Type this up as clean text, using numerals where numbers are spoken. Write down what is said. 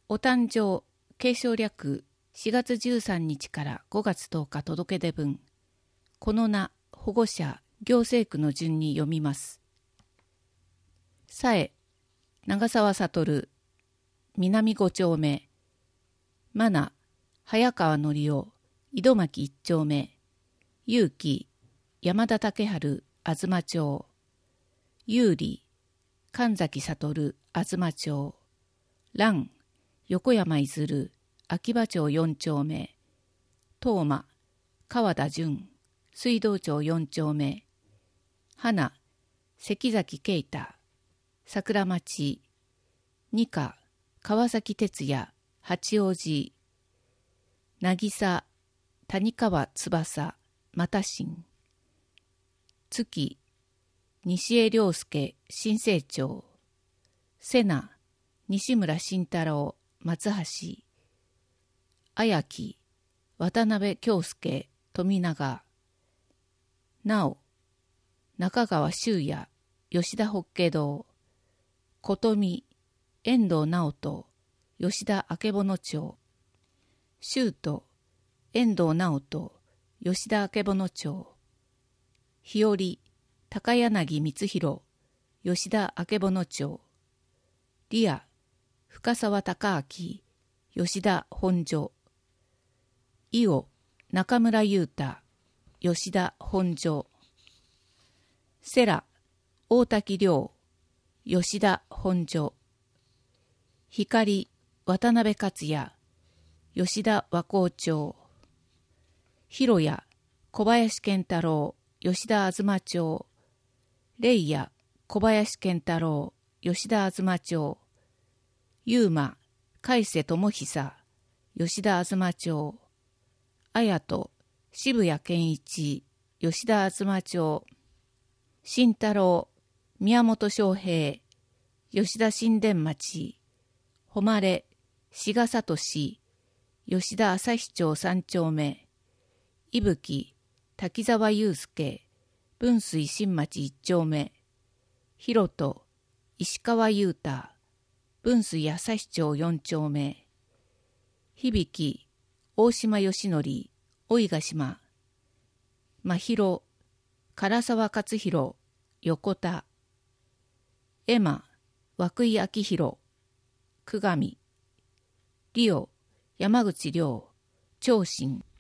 お誕生、継承略、4月13日から5月10日届け出分。この名、保護者、行政区の順に読みます。さえ、長澤悟、南5丁目。まな、早川則夫、井戸巻1丁目。勇気、山田武春、東町。有利、神崎悟、東町。蘭、横山いずる、秋葉町4丁目。東馬、川田淳、水道町4丁目。花、関崎啓太、桜町。二課、川崎哲也、八王子。渚、谷川翼、又新。月、西江良介、新生町。瀬名、西村慎太郎、松橋。綾木、渡辺京介、富永。直、中川修也、吉田法華堂。琴美、遠藤直人、吉田曙町。修斗、遠藤直人、吉田曙町。日和、高柳光弘、吉田曙町。リア、深沢隆明、吉田本所。伊尾、中村優太、吉田本所。セラ、大滝亮、吉田本所。光、渡辺克也、吉田和光町。広谷、小林健太郎、吉田東町。レイヤ、小林健太郎、吉田東町。ユーマ、海瀬智久、吉田東町。綾人、渋谷健一、吉田東町。慎太郎、宮本昌平、吉田新田町。誉、志賀聡、吉田朝日町3丁目。伊吹、滝沢祐介、分水新町1丁目。広人、石川優太、分水朝日町4丁目。響、大島義則、大ヶ島。真宙、唐沢勝弘、横田。エマ、涌井明宏、久上。リオ、山口亮、長新。